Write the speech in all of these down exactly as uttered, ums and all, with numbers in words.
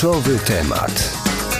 Kluczowy temat.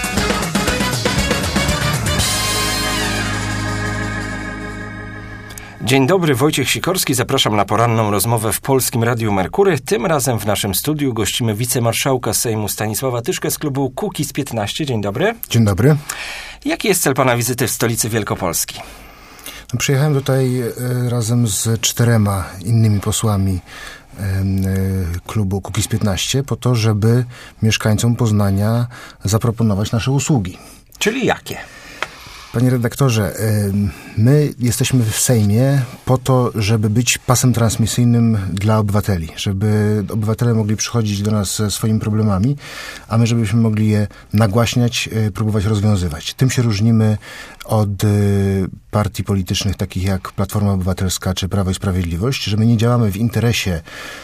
Dzień dobry, Wojciech Sikorski. Zapraszam na poranną rozmowę w Polskim Radiu Merkury. Tym razem w naszym studiu gościmy wicemarszałka Sejmu Stanisława Tyszkę z klubu Kukiz piętnaście. Dzień dobry. Dzień dobry. Jaki jest cel pana wizyty w stolicy Wielkopolski? No, przyjechałem tutaj e, razem z czterema innymi posłami e, e, klubu Kukiz piętnaście po to, żeby mieszkańcom Poznania zaproponować nasze usługi. Czyli jakie? Panie redaktorze, my jesteśmy w Sejmie po to, żeby być pasem transmisyjnym dla obywateli, żeby obywatele mogli przychodzić do nas ze swoimi problemami, a my żebyśmy mogli je nagłaśniać, próbować rozwiązywać. Tym się różnimy od partii politycznych takich jak Platforma Obywatelska czy Prawo i Sprawiedliwość, że my nie działamy w interesie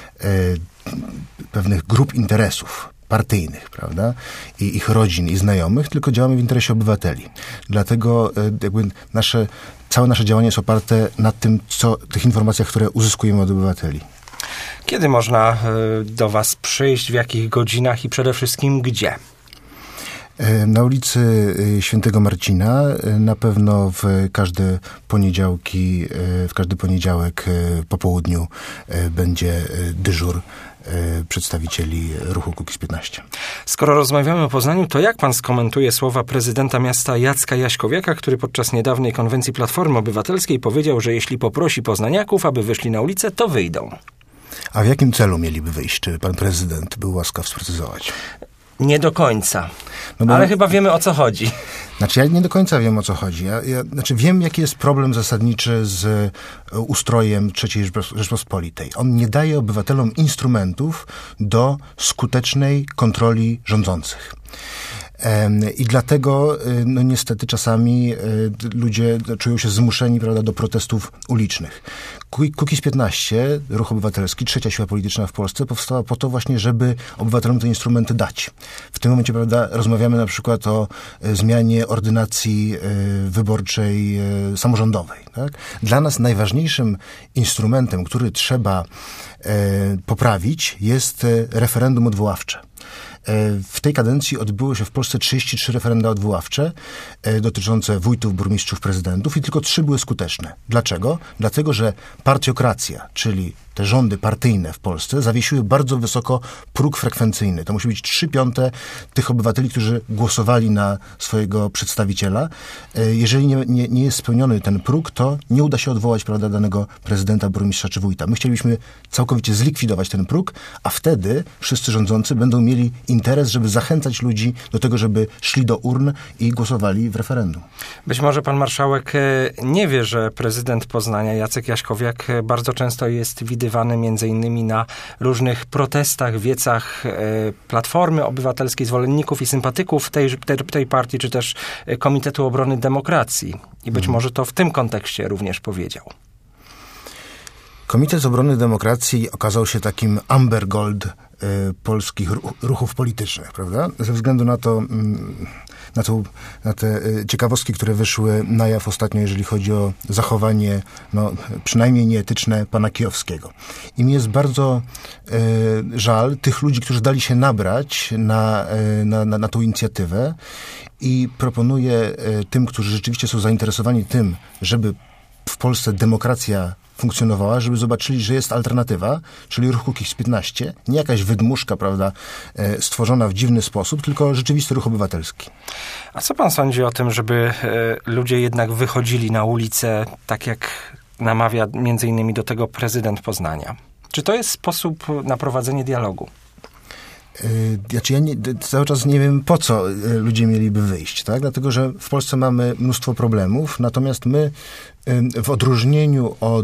pewnych grup interesów partyjnych, prawda, i ich rodzin i znajomych, tylko działamy w interesie obywateli. Dlatego jakby nasze, całe nasze działanie jest oparte na tym, co, tych informacjach, które uzyskujemy od obywateli. Kiedy można do was przyjść, w jakich godzinach i przede wszystkim gdzie? Na ulicy Świętego Marcina, na pewno w każde poniedziałki, w każdy poniedziałek po południu będzie dyżur przedstawicieli ruchu Kukiz piętnaście. Skoro rozmawiamy o Poznaniu, to jak pan skomentuje słowa prezydenta miasta Jacka Jaśkowiaka, który podczas niedawnej konwencji Platformy Obywatelskiej powiedział, że jeśli poprosi poznaniaków, aby wyszli na ulicę, to wyjdą? A w jakim celu mieliby wyjść? Czy pan prezydent był łaskaw sprecyzować? Nie do końca. No bo, ale chyba wiemy, o co chodzi. Znaczy, ja nie do końca wiem, o co chodzi. Ja, ja, znaczy, wiem, jaki jest problem zasadniczy z ustrojem trzeciej Rzeczpospolitej. On nie daje obywatelom instrumentów do skutecznej kontroli rządzących. I dlatego, no niestety, czasami ludzie czują się zmuszeni, prawda, do protestów ulicznych. Kukiz piętnaście, Ruch Obywatelski, trzecia siła polityczna w Polsce, powstała po to właśnie, żeby obywatelom te instrumenty dać. W tym momencie, prawda, rozmawiamy na przykład o zmianie ordynacji wyborczej samorządowej. Tak? Dla nas najważniejszym instrumentem, który trzeba poprawić, jest referendum odwoławcze. W tej kadencji odbyło się w Polsce trzydzieści trzy referenda odwoławcze dotyczące wójtów, burmistrzów, prezydentów i tylko trzy były skuteczne. Dlaczego? Dlatego, że partiokracja, czyli te rządy partyjne w Polsce zawiesiły bardzo wysoko próg frekwencyjny. To musi być trzy piąte tych obywateli, którzy głosowali na swojego przedstawiciela. Jeżeli nie, nie, nie jest spełniony ten próg, to nie uda się odwołać, prawda, danego prezydenta, burmistrza czy wójta. My chcielibyśmy całkowicie zlikwidować ten próg, a wtedy wszyscy rządzący będą mieli interes, żeby zachęcać ludzi do tego, żeby szli do urn i głosowali w referendum. Być może pan marszałek nie wie, że prezydent Poznania, Jacek Jaśkowiak, bardzo często jest widywany między innymi na różnych protestach, wiecach Platformy Obywatelskiej, zwolenników i sympatyków tej, tej, tej partii, czy też Komitetu Obrony Demokracji. I być hmm. może to w tym kontekście również powiedział. Komitet Obrony Demokracji okazał się takim Amber Gold y, polskich ruchów politycznych, prawda? Ze względu na to, y, na, to, na te y, ciekawostki, które wyszły na jaw ostatnio, jeżeli chodzi o zachowanie, no, przynajmniej nieetyczne pana Kijowskiego. I mi jest bardzo y, żal tych ludzi, którzy dali się nabrać na, y, na, na, na tą inicjatywę i proponuję y, tym, którzy rzeczywiście są zainteresowani tym, żeby w Polsce demokracja funkcjonowała, żeby zobaczyli, że jest alternatywa, czyli ruch Kukiz piętnaście, nie jakaś wydmuszka, prawda, stworzona w dziwny sposób, tylko rzeczywisty ruch obywatelski. A co pan sądzi o tym, żeby ludzie jednak wychodzili na ulicę, tak jak namawia między innymi do tego prezydent Poznania? Czy to jest sposób na prowadzenie dialogu? Znaczy ja nie, cały czas nie wiem, po co ludzie mieliby wyjść, tak? Dlatego, że w Polsce mamy mnóstwo problemów, natomiast my w odróżnieniu od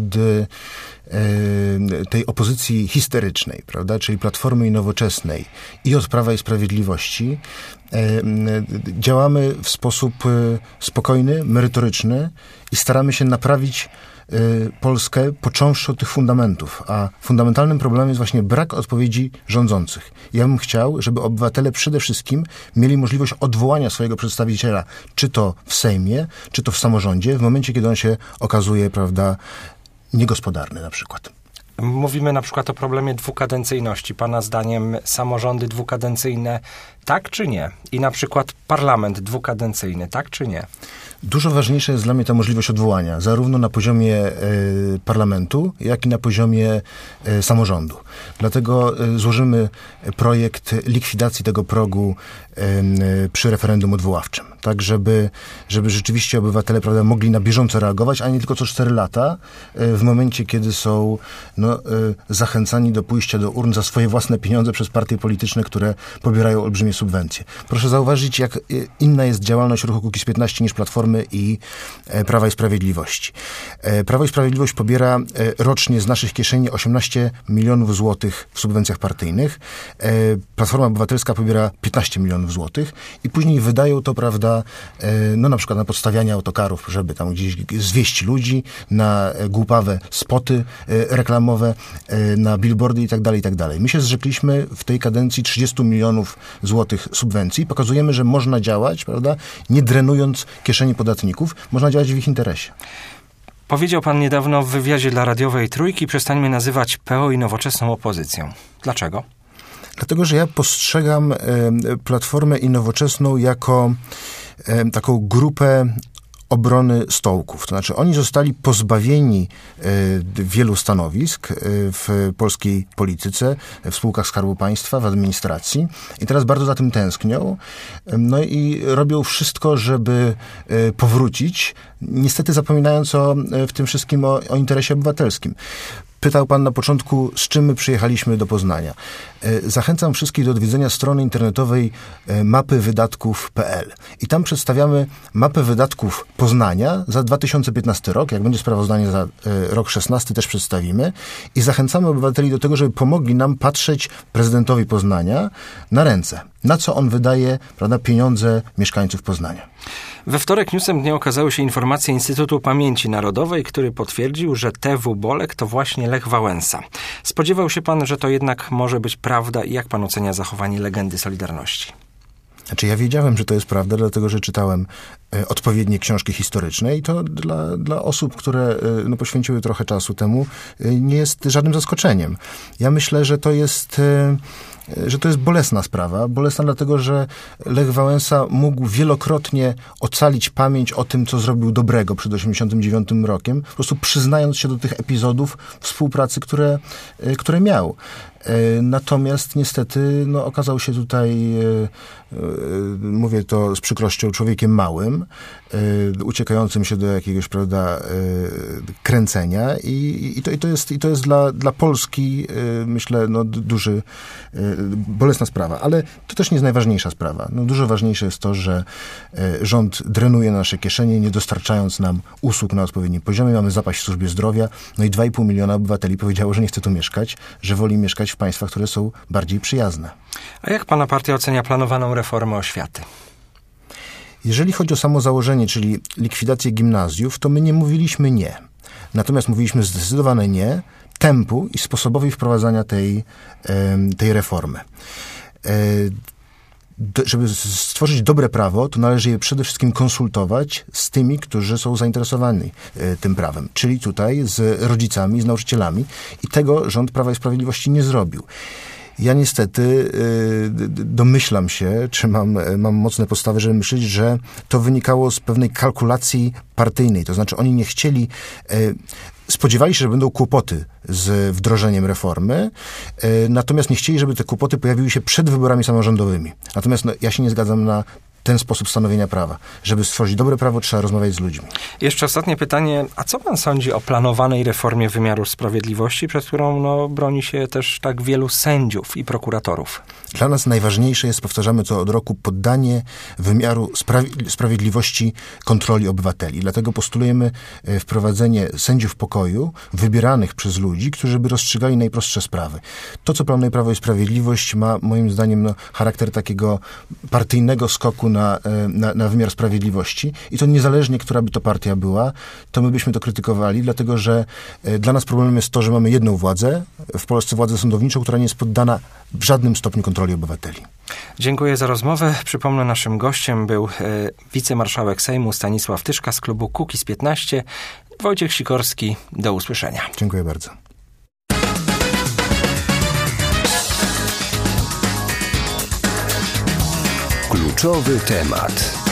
tej opozycji histerycznej, prawda, czyli Platformy i Nowoczesnej i od Prawa i Sprawiedliwości, działamy w sposób spokojny, merytoryczny i staramy się naprawić Polskę, począwszy od tych fundamentów. A fundamentalnym problemem jest właśnie brak odpowiedzi rządzących. Ja bym chciał, żeby obywatele przede wszystkim mieli możliwość odwołania swojego przedstawiciela, czy to w Sejmie, czy to w samorządzie, w momencie, kiedy on się okazuje, prawda, niegospodarny na przykład. Mówimy na przykład o problemie dwukadencyjności. Pana zdaniem samorządy dwukadencyjne tak czy nie? I na przykład parlament dwukadencyjny tak czy nie? Dużo ważniejsza jest dla mnie ta możliwość odwołania, zarówno na poziomie y, parlamentu, jak i na poziomie y, samorządu. Dlatego y, złożymy projekt likwidacji tego progu y, y, przy referendum odwoławczym. Tak, żeby, żeby rzeczywiście obywatele, prawda, mogli na bieżąco reagować, a nie tylko co cztery lata, y, w momencie, kiedy są no, y, zachęcani do pójścia do urn za swoje własne pieniądze przez partie polityczne, które pobierają olbrzymie subwencje. Proszę zauważyć, jak y, inna jest działalność ruchu Kukiz piętnaście niż Platformy i e, Prawa i Sprawiedliwości. E, Prawo i Sprawiedliwość pobiera e, rocznie z naszych kieszeni osiemnaście milionów złotych w subwencjach partyjnych. E, Platforma Obywatelska pobiera piętnaście milionów złotych i później wydają to, prawda, e, no na przykład na podstawianie autokarów, żeby tam gdzieś zwieść ludzi, na e, głupawe spoty e, reklamowe, e, na billboardy i tak dalej, i tak dalej. My się zrzekliśmy w tej kadencji trzydzieści milionów złotych subwencji i pokazujemy, że można działać, prawda, nie drenując kieszeni podatników, można działać w ich interesie. Powiedział pan niedawno w wywiadzie dla radiowej Trójki: przestańmy nazywać P O i Nowoczesną opozycją. Dlaczego? Dlatego, że ja postrzegam e, Platformę i Nowoczesną jako e, taką grupę obrony stołków. To znaczy oni zostali pozbawieni y, wielu stanowisk y, w polskiej polityce, w spółkach Skarbu Państwa, w administracji i teraz bardzo za tym tęsknią. No i robią wszystko, żeby y, powrócić, niestety zapominając o, w tym wszystkim o, o interesie obywatelskim. Pytał pan na początku, z czym my przyjechaliśmy do Poznania. Zachęcam wszystkich do odwiedzenia strony internetowej mapy wydatków kropka p l. I tam przedstawiamy mapę wydatków Poznania za dwa tysiące piętnasty rok. Jak będzie sprawozdanie za rok szesnasty, też przedstawimy. I zachęcamy obywateli do tego, żeby pomogli nam patrzeć prezydentowi Poznania na ręce. Na co on wydaje, prawda, pieniądze mieszkańców Poznania. We wtorek newsem dnia okazały się informacje Instytutu Pamięci Narodowej, który potwierdził, że T W Bolek to właśnie Lech Wałęsa. Spodziewał się pan, że to jednak może być prawda i jak pan ocenia zachowanie legendy Solidarności? Znaczy ja wiedziałem, że to jest prawda, dlatego że czytałem e, odpowiednie książki historyczne i to dla, dla osób, które e, no, poświęciły trochę czasu temu, e, nie jest żadnym zaskoczeniem. Ja myślę, że to jest... E, że to jest bolesna sprawa. Bolesna dlatego, że Lech Wałęsa mógł wielokrotnie ocalić pamięć o tym, co zrobił dobrego przed osiemdziesiątym dziewiątym rokiem, po prostu przyznając się do tych epizodów współpracy, które, które miał. Natomiast niestety no, okazał się tutaj, mówię to z przykrością, człowiekiem małym, uciekającym się do jakiegoś, prawda, kręcenia i, i, to, i to jest, i to jest dla, dla Polski, myślę, no, duży, bolesna sprawa. Ale to też nie jest najważniejsza sprawa. No, dużo ważniejsze jest to, że rząd drenuje nasze kieszenie, nie dostarczając nam usług na odpowiednim poziomie. Mamy zapaść w służbie zdrowia, no i dwa i pół miliona obywateli powiedziało, że nie chce tu mieszkać, że woli mieszkać w państwach, które są bardziej przyjazne. A jak pana partia ocenia planowaną reformę oświaty? Jeżeli chodzi o samo założenie, czyli likwidację gimnazjów, to my nie mówiliśmy nie. Natomiast mówiliśmy zdecydowane nie tempu i sposobowi wprowadzania tej, tej reformy. Żeby stworzyć dobre prawo, to należy je przede wszystkim konsultować z tymi, którzy są zainteresowani tym prawem, czyli tutaj z rodzicami, z nauczycielami. I tego rząd Prawa i Sprawiedliwości nie zrobił. Ja niestety y, domyślam się, czy mam, mam mocne podstawy, żeby myśleć, że to wynikało z pewnej kalkulacji partyjnej. To znaczy oni nie chcieli... Y, Spodziewali się, że będą kłopoty z wdrożeniem reformy, y, natomiast nie chcieli, żeby te kłopoty pojawiły się przed wyborami samorządowymi. Natomiast no, ja się nie zgadzam na ten sposób stanowienia prawa. Żeby stworzyć dobre prawo, trzeba rozmawiać z ludźmi. Jeszcze ostatnie pytanie. A co pan sądzi o planowanej reformie wymiaru sprawiedliwości, przed którą no, broni się też tak wielu sędziów i prokuratorów? Dla nas najważniejsze jest, powtarzamy to od roku, poddanie wymiaru spra- sprawiedliwości kontroli obywateli. Dlatego postulujemy wprowadzenie sędziów pokoju wybieranych przez ludzi, którzy by rozstrzygali najprostsze sprawy. To, co planuje Prawo i Sprawiedliwość, ma moim zdaniem no, charakter takiego partyjnego skoku na, na, na wymiar sprawiedliwości i to niezależnie, która by to partia była, to my byśmy to krytykowali, dlatego że dla nas problemem jest to, że mamy jedną władzę, w Polsce władzę sądowniczą, która nie jest poddana w żadnym stopniu kontroli obywateli. Dziękuję za rozmowę. Przypomnę, naszym gościem był e, wicemarszałek Sejmu Stanisław Tyszka z klubu Kukiz piętnaście. Wojciech Sikorski. Do usłyszenia. Dziękuję bardzo. Kluczowy temat.